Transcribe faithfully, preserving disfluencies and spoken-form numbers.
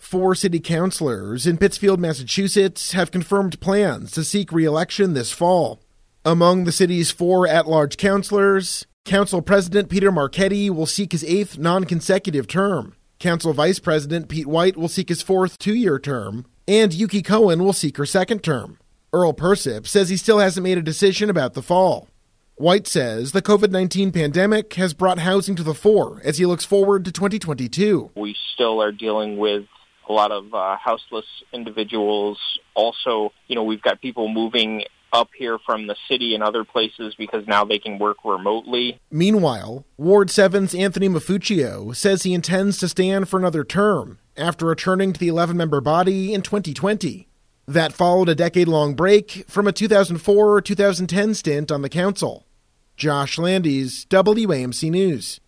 Four city councilors in Pittsfield, Massachusetts have confirmed plans to seek re-election this fall. Among the city's four at-large councilors, Council President Peter Marchetti will seek his eighth non-consecutive term. Council Vice President Pete White will seek his fourth two-year term, and Yuki Cohen will seek her second term. Earl Persip says he still hasn't made a decision about the fall. White says the covid nineteen pandemic has brought housing to the fore as he looks forward to twenty twenty-two. We still are dealing with a lot of uh, houseless individuals. Also, you know, we've got people moving up here from the city and other places because now they can work remotely. Meanwhile, Ward seven's Anthony Mafuccio says he intends to stand for another term after returning to the eleven-member body in twenty twenty. That followed a decade-long break from a two thousand four to two thousand ten stint on the council. Josh Landis, W A M C News.